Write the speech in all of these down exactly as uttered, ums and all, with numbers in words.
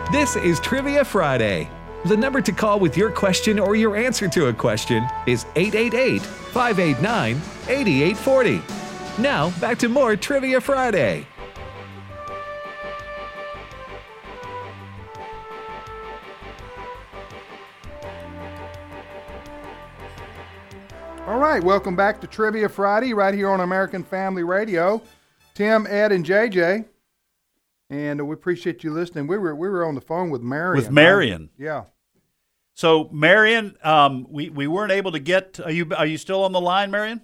This is Trivia Friday. The number to call with your question or your answer to a question is eight eight eight, five eight nine, eight eight four zero. Now, back to more Trivia Friday. All right, welcome back to Trivia Friday right here on American Family Radio. Tim, Ed, and J J. And we appreciate you listening. We were we were on the phone with Marion. With Marion. Right? Yeah. So, Marion, um, we, we weren't able to get – are you are you still on the line, Marion?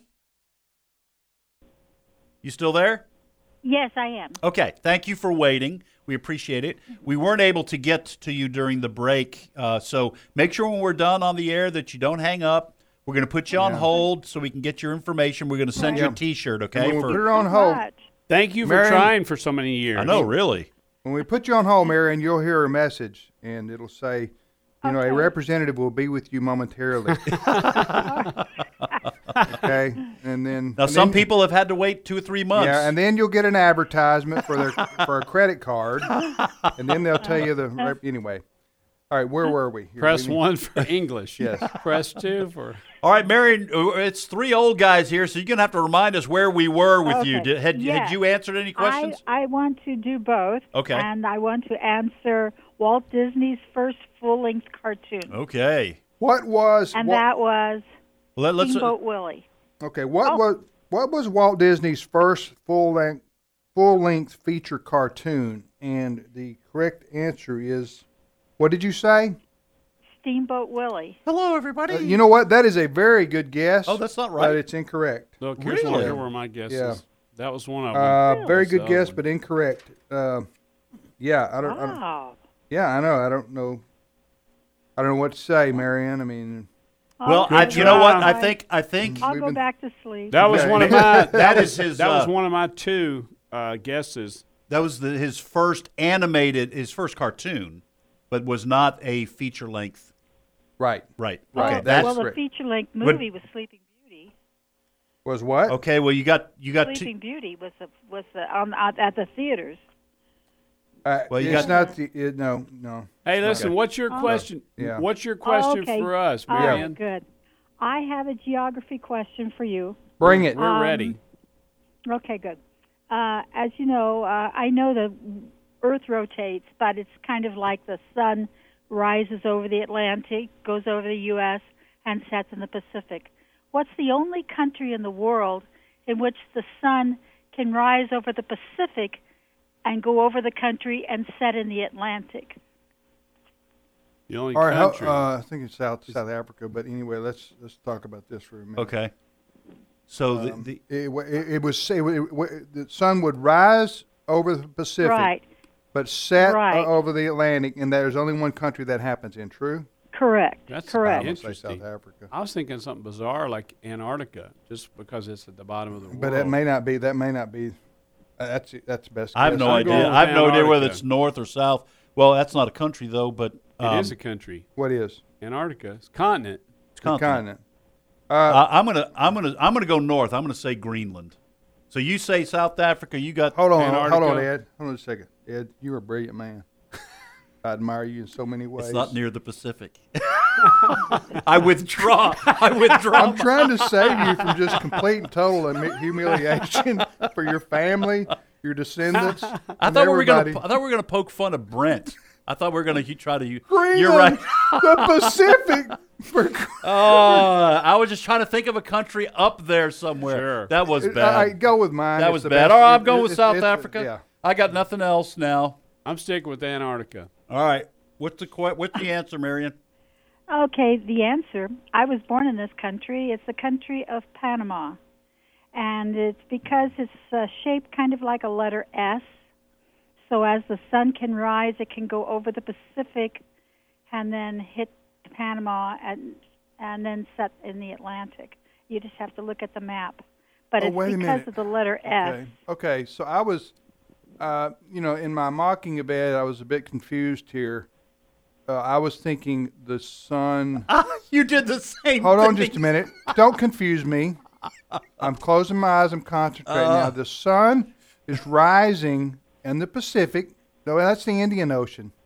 You still there? Yes, I am. Okay. Thank you for waiting. We appreciate it. We weren't able to get to you during the break, uh, so make sure when we're done on the air that you don't hang up. We're going to put you on Yeah. hold so we can get your information. We're going to send Yeah. you a T-shirt, okay? And when we for- put her on hold. Thank you for Marion- trying for so many years. I know, really. When we put you on hold, Marion, you'll hear a message, and it'll say, you know, a Okay. representative will be with you momentarily. Okay, and then Now, and some then- people have had to wait two or three months. Yeah, and then you'll get an advertisement for their for a credit card, and then they'll tell you the rep- anyway. All right, where were we? Here, Press we need- one for English. Yes. Press two for. All right, Marion, uh, it's three old guys here, so you're going to have to remind us where we were with you. Okay. Did, had, Yeah. had you answered any questions? I, I want to do both. Okay. And I want to answer Walt Disney's first full-length cartoon. Okay. What was And what, that was Let, let's. Steamboat Willie. okay? What Oh. was what was Walt Disney's first full length full length feature cartoon? And the correct answer is, what did you say? Steamboat Willie. Hello, everybody. Uh, you know what? That is a very good guess. Oh, that's not right. But it's incorrect. Look, here's Really? one. Here were my guesses. Yeah. That was one of them. Uh, very good So- guess, but incorrect. Uh, yeah, I don't, I don't. Oh. Yeah, I know. I don't know. I don't know what to say, Marianne. I mean, well, Okay, I, you know what? I bye. think I think I'll We've go been- back to sleep. That was Okay. one of my. that is his. That was uh, one of my two uh, guesses. That was the, his first animated, his first cartoon, but was not a feature length. right. Right. Right. Okay. well, That's well, the correct. feature-length Would- movie was Sleeping Beauty. Was what? okay. Well, you got you got two. Sleeping Beauty was the, was the, on, on, at the theaters. Uh, Well, you it's got- not the. It, no, no. Hey, listen. Okay. What's your question? Yeah. What's your question Oh, okay. for us, Oh, Marianne? good. I have a geography question for you. Bring it. We're Um, ready. Okay, good. Uh, as you know, uh, I know the Earth rotates, but it's kind of like the sun rises over the Atlantic, goes over the U S, and sets in the Pacific. What's the only country in the world in which the sun can rise over the Pacific and go over the country and set in the Atlantic? The only All right. how- country. Uh, I think it's South South Africa, but anyway, let's let's talk about this for a minute. Okay. So Um, the, it, wa- it, it was it, wa- it, wa- the sun would rise over the Pacific, Right. but set uh, Right. over the Atlantic, and there's only one country that happens in. True. Correct. That's Correct. I'm gonna say Interesting. South Africa, I was thinking something bizarre like Antarctica, just because it's at the bottom of the world. but that may not be. That may not be. Uh, that's that's the best. I have guess. no I'm idea. going with I have no idea whether Antarctica. it's north or south. Well, that's not a country though, but um, It is a country. What is Antarctica. It's a continent. it's the continent. continent? Uh, Uh, I'm gonna I'm gonna I'm gonna go north. I'm gonna say Greenland. So you say South Africa. You got hold on, Antarctica. hold on, Ed. Hold on a second, Ed. You're a brilliant man. I admire you in so many ways. It's not near the Pacific. I withdraw. I withdraw. I'm trying to save you from just complete and total humi- humiliation for your family, your descendants. I and thought we were gonna. everybody. I thought we were gonna poke fun of Brent. I thought we were gonna you try to. You, Greenland, you're right. the Pacific. For, Oh, I was just trying to think of a country up there somewhere. Sure. That was I, I bad. go with mine. That It's was the bad. best. All right, I'm It- going it- with it's- South it's- Africa. Yeah. I got nothing else now. I'm sticking with Antarctica. All right. What's the que- What's the answer, Marion? Okay, the answer. I was born in this country. It's the country of Panama. And it's because it's uh, shaped kind of like a letter S. So as the sun can rise, it can go over the Pacific and then hit Panama and and then set in the Atlantic. You just have to look at the map. But Oh, it's wait a because minute. of the letter S. Okay. Okay. So I was, uh, you know, in my mocking of Ed, I was a bit confused here. Uh, I was thinking the sun. You did the same. Hold on thing. just a minute. Don't confuse me. I'm closing my eyes. I'm concentrating Uh. now. The sun is rising in the Pacific. No, that's the Indian Ocean.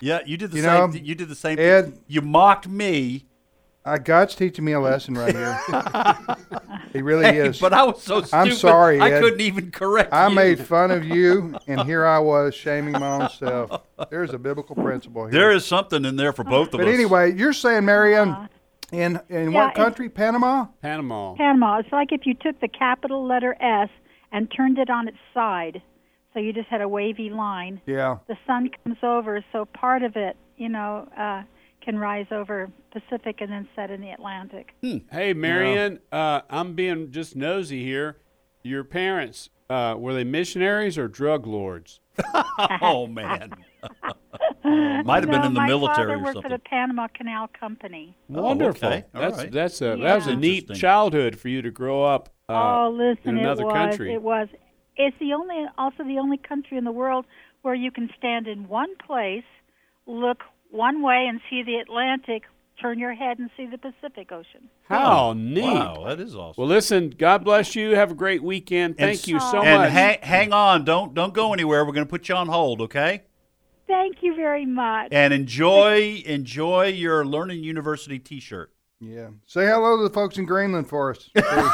Yeah, you did the You same. know, th- you did the same. Ed- thing. You mocked me. Uh, God's teaching me a lesson right here. He really Hey, is. but I was so stupid. I'm sorry, I Ed. couldn't even correct I you. made fun of you, and here I was shaming my own self. There's a biblical principle here. There is something in there for both of But us. anyway, you're saying, Marianne, in in Yeah, what country? Panama? Panama. Panama. It's like if you took the capital letter S and turned it on its side, so you just had a wavy line. Yeah. The sun comes over, so part of it, you know, uh, can rise over Pacific and then set in the Atlantic. Hey, Marion, uh, I'm being just nosy here. Your parents, uh, were they missionaries or drug lords? Oh man, might have been No, in the my military father or worked something. for the Panama Canal Company. Wonderful. okay. All That's right. that's a Yeah. that was a neat Interesting. childhood for you to grow up uh, oh, listen, in another it was. country. It was. It's the only, also the only country in the world where you can stand in one place, look one way and see the Atlantic, turn your head and see the Pacific Ocean. How Oh, neat! Wow, that is awesome. Well, listen. God bless you. Have a great weekend. And Thank s- you so and much. hang, hang on, don't don't go anywhere. We're going to put you on hold, okay? Thank you very much. And enjoy enjoy your Learning University T-shirt. Yeah. Say hello to the folks in Greenland for us.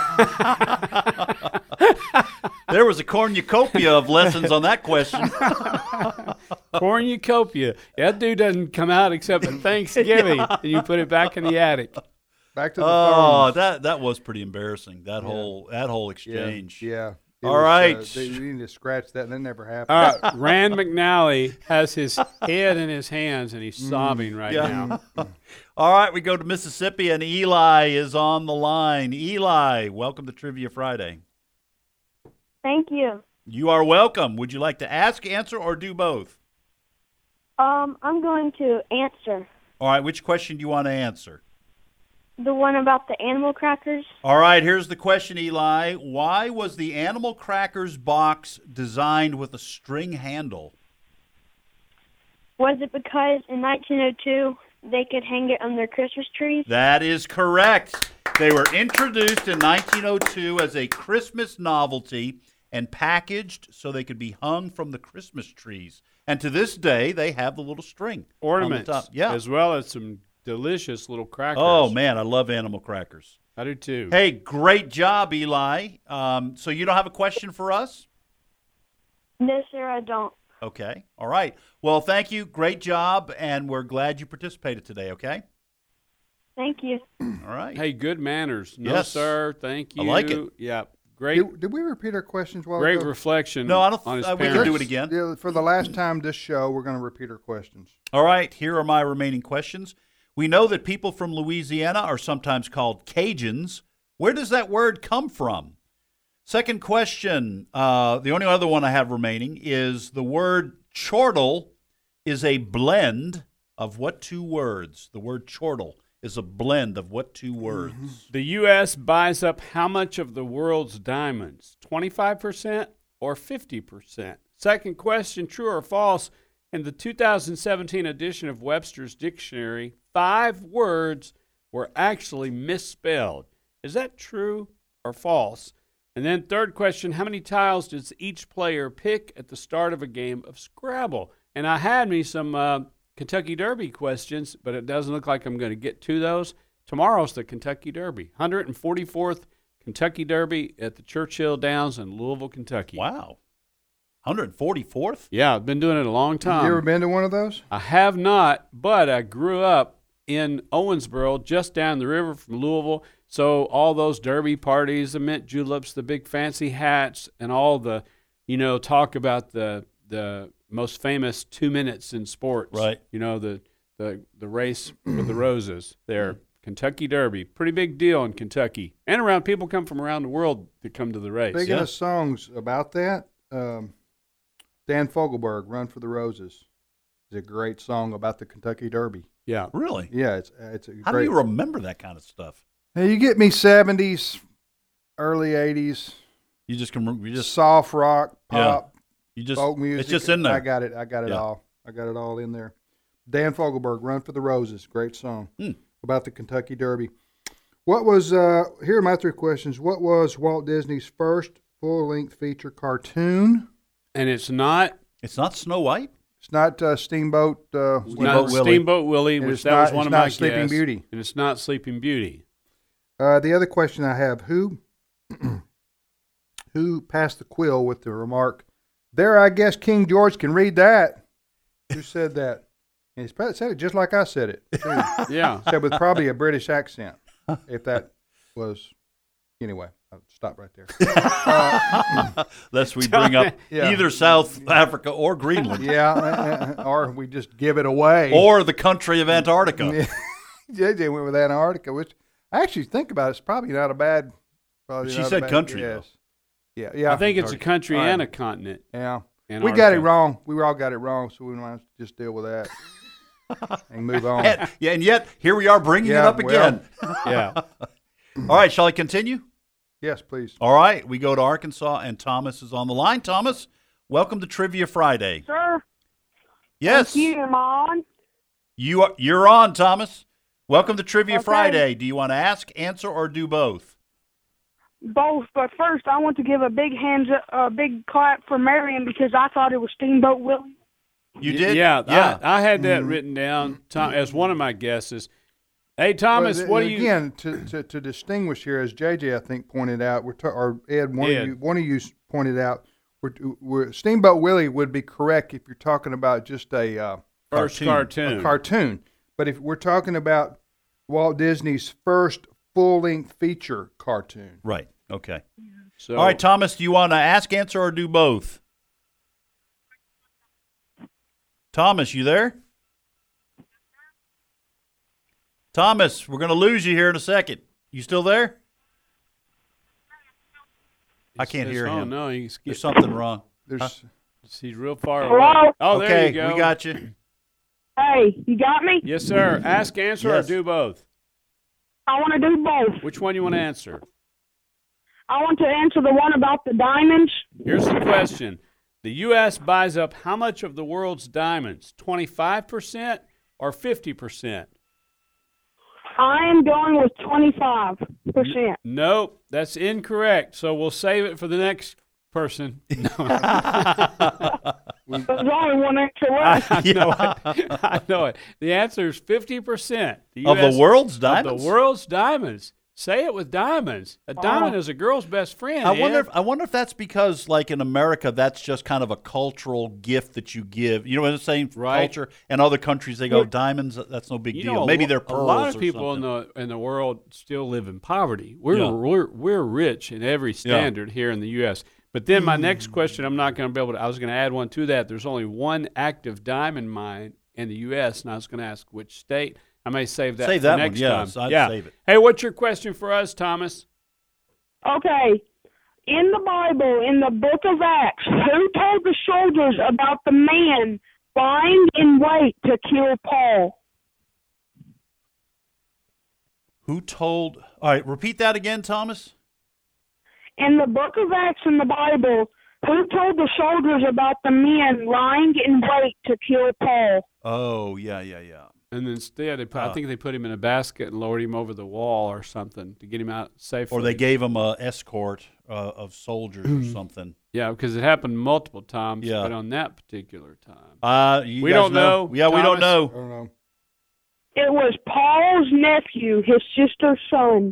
There was a cornucopia of lessons on that question. Cornucopia. That dude doesn't come out except at Thanksgiving, and you put it back in the attic. Back to the Oh, phones. that that was pretty embarrassing. That whole that whole exchange. Yeah. It All was, right. Uh, they, we need to scratch that, and that never happened. All right, Rand McNally has his head in his hands, and he's sobbing right Yeah. now. All right, we go to Mississippi, and Eli is on the line. Eli, welcome to Trivia Friday. Thank you. You are welcome. Would you like to ask, answer, or do both? Um, I'm going to answer All right, which question do you want to answer? the one about the animal crackers. All right, here's the question, Eli. Why was the Animal Crackers box designed with a string handle? Was it because in nineteen oh two they could hang it on their Christmas trees? That is correct. They were introduced in nineteen oh two as a Christmas novelty and packaged so they could be hung from the Christmas trees. And to this day, they have the little string Ornaments, on the top. Yeah. as well as some delicious little crackers. Oh, man, I love animal crackers. I do too. Hey, great job, Eli. Um, so you don't have a question for us? No, sir, I don't. Okay. All right. Well, thank you. Great job, and we're glad you participated today, okay? Thank you. All right. Hey, good manners. No, Yes. sir. Thank I you. like it. Yeah, great, Did, did we repeat our questions while great ago? reflection. No, I don't on his th- uh, we can parents. do it again. Yeah, for the last time this show, we're going to repeat our questions. All right, here are my remaining questions. We know that people from Louisiana are sometimes called Cajuns. Where does that word come from? Second question, uh, the only other one I have remaining is the word chortle is a blend of what two words? The word chortle is a blend of what two words? The U S buys up how much of the world's diamonds? twenty-five percent or fifty percent? Second question, true or false? In the two thousand seventeen edition of Webster's Dictionary, five words were actually misspelled. Is that true or false? And then third question, how many tiles does each player pick at the start of a game of Scrabble? And I had me some uh, Kentucky Derby questions, but it doesn't look like I'm going to get to those. Tomorrow's the Kentucky Derby, one hundred forty-fourth Kentucky Derby at the Churchill Downs in Louisville, Kentucky. Wow. one hundred forty-fourth? Yeah, I've been doing it a long time. you ever been to one of those? I have not, but I grew up in Owensboro, just down the river from Louisville. So all those derby parties, the mint juleps, the big fancy hats, and all the, you know, talk about the the most famous two minutes in sports. Right. You know, the the the race for the roses there. Kentucky Derby, pretty big deal in Kentucky, and around people come from around the world to come to the race. Speaking yeah. of songs about that, um, Dan Fogelberg, "Run for the Roses," is a great song about the Kentucky Derby. Yeah. Really? Yeah, it's it's a How great. do you remember that kind of stuff? Hey, you get me seventies, early eighties, You just can you just soft rock, pop, you just folk music. it's just in there. I got it. I got it Yeah. all. I got it all in there. Dan Fogelberg, "Run for the Roses," great song Hmm. about the Kentucky Derby. What was? Uh, here are my three questions. What was Walt Disney's first full-length feature cartoon? And it's not It's not Snow White? It's not uh, Steamboat. Uh, It's Steamboat not Willie. Steamboat Willie, And which it's that not- was one it's of not my Sleeping guess. Beauty. And it's not Sleeping Beauty. Uh, the other question I have: Who, who passed the quill with the remark, "There, I guess King George can read that." Who said that? And he sp- said it just like I said it. too. Yeah. Said with probably a British accent, if that was. Anyway, I'll stop right there. Uh, Lest we bring up Yeah. either South Africa or Greenland yeah, uh, uh, or we just give it away. or the country of Antarctica. Yeah. J J went with Antarctica, which I actually think about it, it's probably not a bad. Probably She not a said bad country, guess. Yeah, yeah. I think it's a Antarctica. country All right. and a continent. Yeah. We Antarctica. got it wrong. We all got it wrong, so we might just deal with that and move on. And, yeah, and yet here we are bringing it Yeah, up again. Yeah. All right, shall I continue? Yes, please. All right, we go to Arkansas, and Thomas is on the line. Thomas, welcome to Trivia Friday. Sir, Yes, thank you, am I on? you are. You're on, Thomas. Welcome to Trivia Okay. Friday. Do you want to ask, answer, or do both? Both, but first I want to give a big hands, a big clap for Marion because I thought it was Steamboat Willie. You did? Yeah, yeah. I, I had that Mm-hmm. written down Tom, as one of my guesses. Hey, Thomas, Well, what th- do you? again to, to, to distinguish here, as J J I think pointed out, we're ta- or Ed, one Ed. of you, one of you s- pointed out, we're, we're Steamboat Willie would be correct if you're talking about just a uh, First Cartoon. cartoon. a cartoon, but if we're talking about Walt Disney's first full-length feature cartoon, Right. Okay. So, All right, Thomas, do you want to ask, answer, or do both? Thomas, you there? Thomas, we're going to lose you here in a second. You still there? I can't His hear phone, him. No, he's, There's something wrong. there's he's real far Hello? away. Oh, there okay, you go. we got you. Hey, you got me? Yes, sir. Ask, answer, Yes. or do both. I want to do both. Which one you want to answer? I want to answer the one about the diamonds. Here's the question. The U S buys up how much of the world's diamonds? twenty-five percent or fifty percent? I am going with twenty-five percent. Nope, that's incorrect. So we'll save it for the next person. No. There's only one answer I, left. I know it. I know it. The answer is fifty percent. Of the world's Of diamonds? the world's diamonds. Say it with diamonds. A diamond Oh. is a girl's best friend. I wonder. Ed. If, I wonder if that's because, like in America, that's just kind of a cultural gift that you give. You know what I'm saying? Right. Culture. And other countries, they go diamonds. That's no big You deal. know, a Maybe lo- they're pearls. A lot of or people in something. the in the world still live in poverty. We're Yeah. we're we're rich in every standard here in the U S. But then my next question, I'm not going to be able to. I was going to add one to that. There's only one active diamond mine in the U S, and I was going to ask which state. I may save that. Save for that one, next yes, time. I'd yeah. save it. Hey, what's your question for us, Thomas? Okay. In the Bible, in the book of Acts, who told the soldiers about the man lying in wait to kill Paul? Who told? All right, repeat that again, Thomas. In the book of Acts in the Bible, who told the soldiers about the men lying in wait to kill Paul? Oh, yeah, yeah, yeah. And instead, they put, I Uh. think they put him in a basket and lowered him over the wall or something to get him out safely. Or they gave him a escort uh, of soldiers or something. Yeah, because it happened multiple times, Yeah. but on that particular time. Uh, you We guys don't know, Yeah, we don't Thomas. I know. don't know. It was Paul's nephew, his sister's son.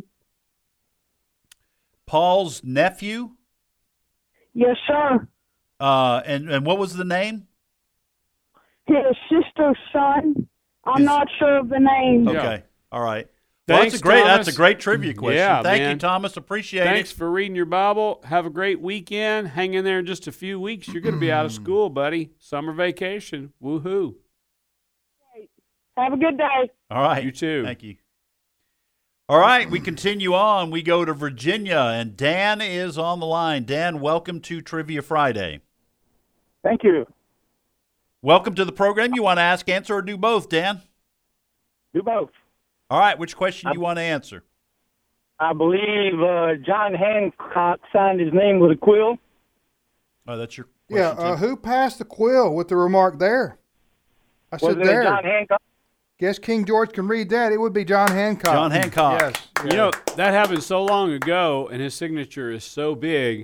Paul's nephew. Yes, sir. Uh, and and what was the name? His sister's son. I'm His- not sure of the name. Yeah. Okay, all right. Well, Thanks, that's a great. That's Thomas. a great trivia question. Yeah, Thank you, man. Thomas. Appreciate Thanks it. for reading your Bible. Have a great weekend. Hang in there in just a few weeks. You're going to be out of school, buddy. Summer vacation. Woohoo. Have a good day. All right. You too. Thank you. All right, we continue on. We go to Virginia, and Dan is on the line. Dan, welcome to Trivia Friday. Thank you. Welcome to the program. You want to ask, answer, or do both, Dan? Do both. All right, which question do you want to answer? I believe uh, John Hancock signed his name with a quill. Oh, that's your Yeah, question. uh, too? who passed the quill with the remark there? I Was said it there. John Hancock? Guess King George can read that. It would be John Hancock. John Hancock. Yes. You know, that happened so long ago, and his signature is so big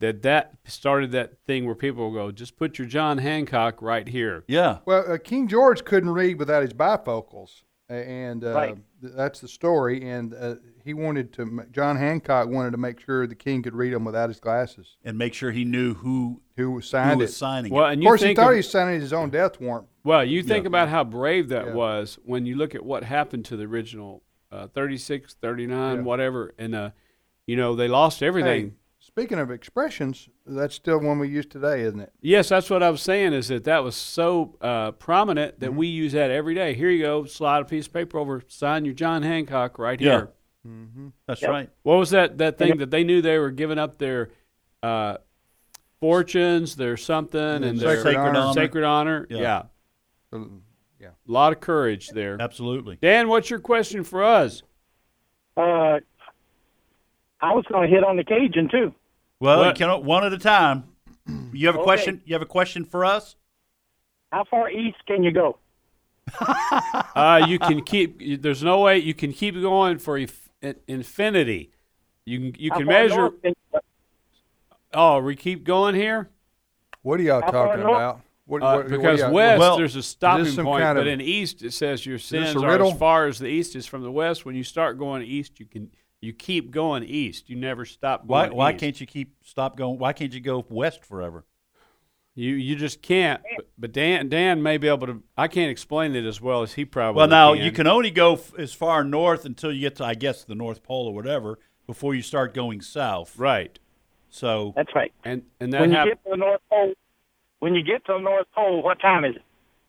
that that started that thing where people will go, just put your John Hancock right here. Yeah. Well, uh, King George couldn't read without his bifocals, a- and uh, Right. th- that's the story. And uh, he wanted to. m- John Hancock wanted to make sure the king could read them without his glasses. And make sure he knew who, Who who signed was it? signing Well, it. and Of you course, he think thought of- he was signing his own death warrant. Well, you think Yeah. about how brave that Yeah. was when you look at what happened to the original uh, thirty-six, thirty-nine, Yeah. whatever, and uh, you know they lost everything. Hey, speaking of expressions, that's still one we use today, isn't it? Yes, that's what I was saying. Is that that was so uh, prominent Mm-hmm. that we use that every day. Here you go, slide a piece of paper over, sign your John Hancock right Yeah. here. Mm-hmm. That's Yep. right. What was that that thing that they knew they were giving up their uh, fortunes, their something, and their Sacred honor. sacred honor? Yeah. Yeah. Yeah. A lot of courage there. Absolutely. Dan, what's your question for us? Uh, I was going to hit on the Cajun too. Well, What? you can, one at a time. You have a Okay. question? You have a question for us? How far east can you go? Uh, you can keep. you- There's no way you can keep going for inf- in- infinity. You can you How can far measure. north can you go? Oh, we keep going here What are y'all How far talking north? about? What, uh, what- what because y'all- west well, there's a stopping some point, kind but of- in east it says your this sins a are riddle? as far as the east is from the west. When you start going east, you can you keep going east. You never stop Why going why east. can't you keep stop going? Why can't you go west forever? You you just can't. But, but Dan Dan may be able to. I can't explain it as well as he probably. Well, now can. you can only go f- as far north until you get to, I guess, the North Pole or whatever, before you start going south. right, So That's right. and and that When you happens. get to the North Pole, when you get to the North Pole, what time is it?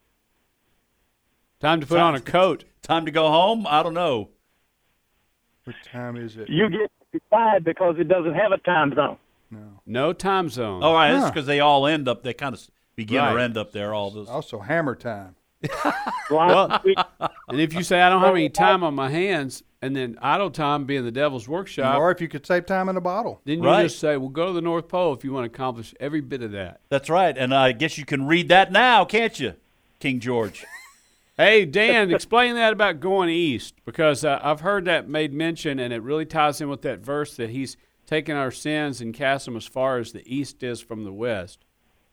Time to put on a coat. time to go home? I don't know. What time is it? You get to decide because it doesn't have a time zone. No. No time zone. All right, that's Huh. because they all end up. They kind of begin or Right. end up there. All this. Also, hammer time. Well, and if you say I don't have any time on my hands, and then idle time being the devil's workshop, Or if you could save time in a bottle. then you Right. just say, "Well, go to the North Pole if you want to accomplish every bit of that." That's right, and I guess you can read that now, can't you, King George? Hey, Dan, explain that about going east, because uh, I've heard that made mention, and it really ties in with that verse that he's taken our sins and cast them as far as the east is from the west.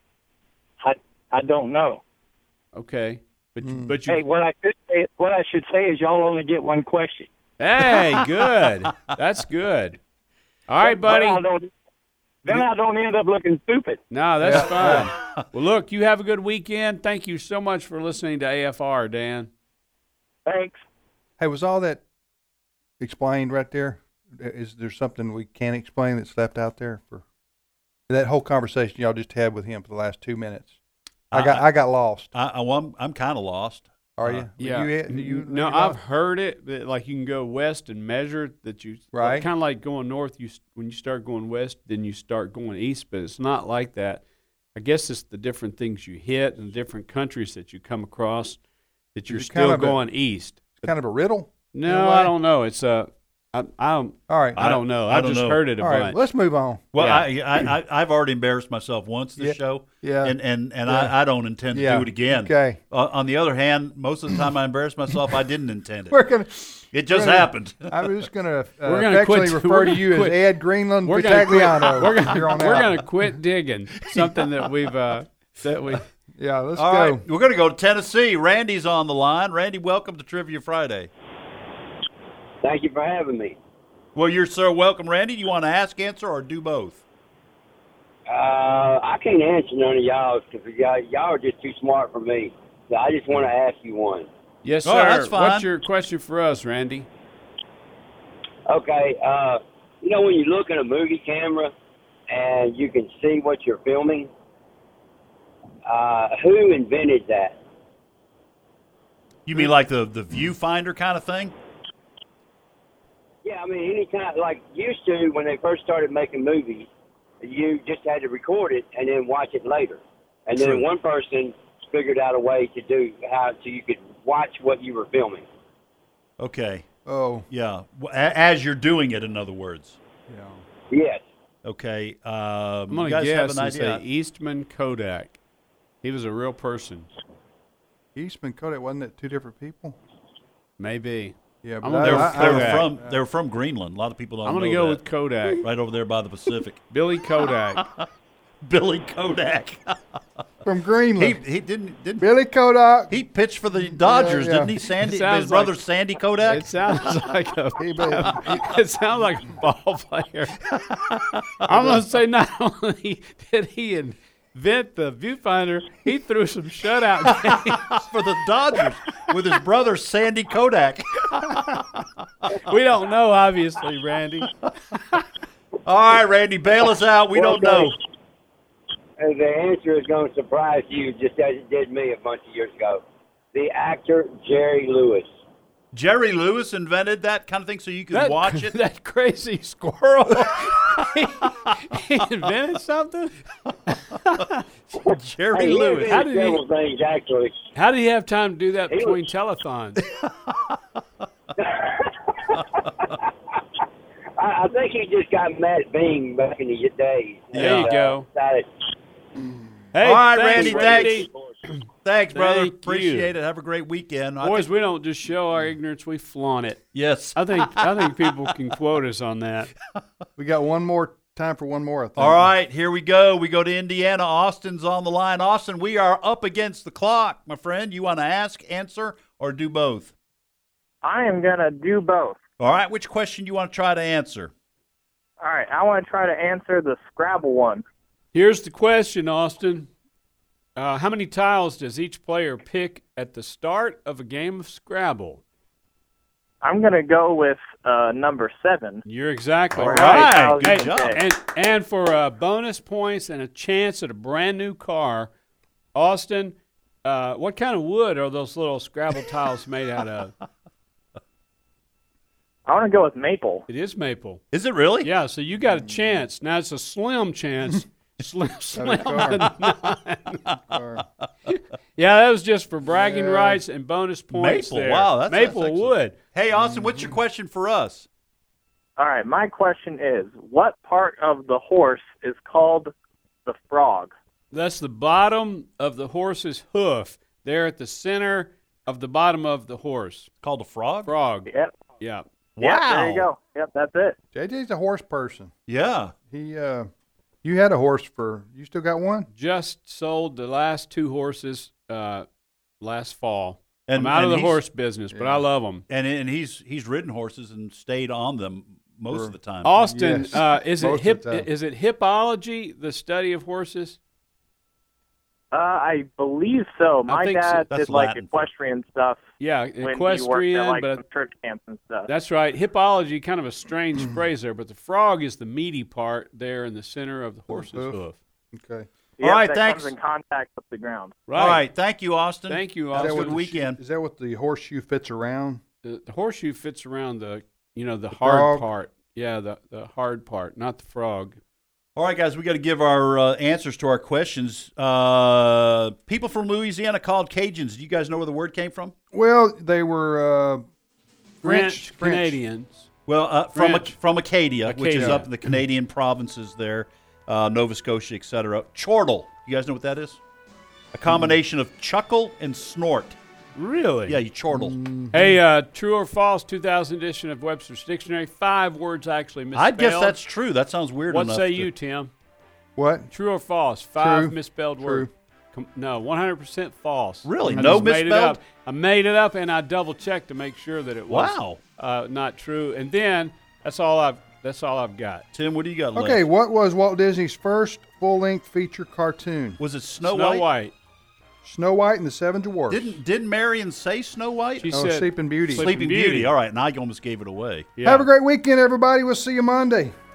I I don't know. Okay, but you, but you, Hey, what I could say, what I should say is y'all only get one question. hey, good, that's good. All right, buddy. Then I don't, then I don't end up looking stupid. No, that's fine. Well, look, you have a good weekend. Thank you so much for listening to A F R, Dan. Thanks. Hey, was all that explained right there? Is there something we can't explain that's left out there for that whole conversation y'all just had with him for the last two minutes? I got I got lost. I, I, well, I'm, I'm kind of lost. Are Uh, you? Yeah. You, you, you, no, you I've lost? heard it. That, like you can go west and measure that you Right. Kind of like going north. You s- when you start going west, then you start going east. But it's not like that. I guess it's the different things you hit and the different countries that you come across that you're it still kind of a- going east. It's kind of a riddle. in a No, way? I don't know. It's a I I don't All right. I don't know. I I, don't just know. heard it a All right. bunch. Let's move on. Well, Yeah. I, I, I, I've already embarrassed myself once this Yeah. show, Yeah. and and, and Yeah. I, I don't intend to Yeah. do it again. Okay. Uh, on the other hand, most of the time I embarrass myself, I didn't intend it. We're gonna. It just gonna- happened. I'm just gonna, uh, We're gonna affectionately quit- refer we're to gonna you quit- as Ed Greenland we're gonna quit, Vitagliano. we're gonna, You're on we're out. gonna quit digging something that we've uh, that we. Yeah. Let's All go. right, we're going to go to Tennessee. Randy's on the line. Randy, welcome to Trivia Friday. Thank you for having me. Well, you're so welcome, Randy. Do you want to ask, answer, or do both? Uh, I can't answer none of y'all because y'all, y'all are just too smart for me. So I just want to ask you one. Yes, Oh, sir. that's fine. What's your question for us, Randy? Okay, uh, you know when you look at a movie camera and you can see what you're filming, uh, who invented that? You mean like the, the viewfinder kind of thing? Yeah, I mean, anytime, like used to when they first started making movies, you just had to record it and then watch it later. And then True. one person figured out a way to do how so you could watch what you were filming. Okay. Oh. Yeah. W- a- As you're doing it, in other words. Yeah. Yes. Okay. Um, I'm you gonna guys have guess an and idea? say Eastman Kodak. He was a real person. Eastman Kodak, wasn't it two different people? Maybe. Yeah, I'm but gonna They go were, with they were Kodak. from they were from Greenland. A lot of people don't I'm know going to go that. with Kodak. Right over there by the Pacific. Billy Kodak. Billy Kodak. from he Greenland. he didn't didn't Billy Kodak. he pitched for the Dodgers, Yeah, yeah. didn't he? Sandy, It sounds his brother like- Sandy Kodak. It sounds like a. He been- It sounds like a ball player. I'm going to say not only did he invent the viewfinder, he threw some shutout games. for the Dodgers with his brother Sandy Kodak. We don't know, obviously, Randy. All right, Randy, bail us out. We Well, don't know. And the answer is going to surprise you just as it did me a bunch of years ago. The actor Jerry Lewis. Jerry Lewis invented that kind of thing so you could That, watch it. that crazy squirrel. he, he invented something? Jerry Hey, he Lewis. How invented did he- several things, actually. How did he have time to do that He between was- telethons? I, I think he just got Matt Bing back in the days. There you And, uh, go. decided- Hey, All right, thanks, Randy, Randy. thanks. Thanks, brother. Thank you. Appreciate it. Have a great weekend. I Boys, think- we don't just show our ignorance; we flaunt it. yes. I think I think people can quote us on that. We got one more time for one more. I think. All right, here we go. We go to Indiana. Austin's on the line. Austin, we are up against the clock, my friend. You want to ask, answer, or do both? I am going to do both. All right, which question do you want to try to answer? All right, I want to try to answer the Scrabble one. Here's the question, Austin. Uh, how many tiles does each player pick at the start of a game of Scrabble? I'm going to go with uh, number seven. You're exactly All right. right, Hey, good job. And and for uh, bonus points and a chance at a brand new car, Austin, uh, what kind of wood are those little Scrabble tiles made out of? I want to go with maple. It is maple. Is it really? Yeah, so you got a chance. Now it's a slim chance. Slim, slim. car. Or- Yeah, that was just for bragging Yeah. rights and bonus points. Maple, there. wow, that's- maple that's excellent. wood. Hey, Austin, what's your question for us? All right, my question is, what part of the horse is called the frog? That's the bottom of the horse's hoof. There at the center of the bottom of the horse. Called a frog? Frog. Yep. Yeah. Yep, Wow. there you go. Yep, that's it. J J's a horse person. Yeah. He, uh, you had a horse for. You still got one? Just sold the last two horses uh, last fall. And- I'm out of and the he's- horse business, but I love them. And and he's he's ridden horses and stayed on them most of the time. Austin, Yes, uh, is it most of hip? the time. Is it hippology, the study of horses? Uh, I believe so. My think so. dad That's did like Latin for- equestrian stuff Yeah, when he worked equestrian, at like but some church camps and stuff. that's right. Hippology, kind of a strange Hmm. phrase there, but the frog is the meaty part there in the center of the horse's hoof. hoof. Okay. Yep, All right, that thanks. comes in contact with the ground. Right. All right. Thank you, Austin. Thank you, Have a Austin. good the shoe- weekend. Is that what the horseshoe fits around? The, the horseshoe fits around the, you know, the, hard frog? part. Yeah, the the hard part, not the frog. All right, guys, we got to give our uh, answers to our questions. Uh, people from Louisiana called Cajuns. Do you guys know where the word came from? Well, they were uh, French, French, French. Canadians. Well, uh, from French. from Acadia, which is Acadia. up in the Canadian provinces there, uh, Nova Scotia, et cetera. Chortle. You guys know what that is? A combination of chuckle and snort. Really? Yeah, you chortle. Hey, uh, true or false? two thousand edition of Webster's Dictionary. Five words actually misspelled. I guess that's true. That sounds weird What enough. say to- you, Tim? what? True or false? Five True. misspelled True. words. Com- no, one hundred percent false. Really? I No just made it misspelled? up. I made it up and I double checked to make sure that it was Wow. uh, not true. And then that's all I've that's all I've got. Tim, what do you got left? Okay, what was Walt Disney's first full-length feature cartoon? Was it Snow, Snow White? White. Snow White and the Seven Dwarfs. Didn't didn't Marion say Snow White? She oh, said Sleeping Beauty. Sleep- Sleeping Beauty. Beauty. All right, and I almost gave it away. Yeah. Have a great weekend, everybody. We'll see you Monday.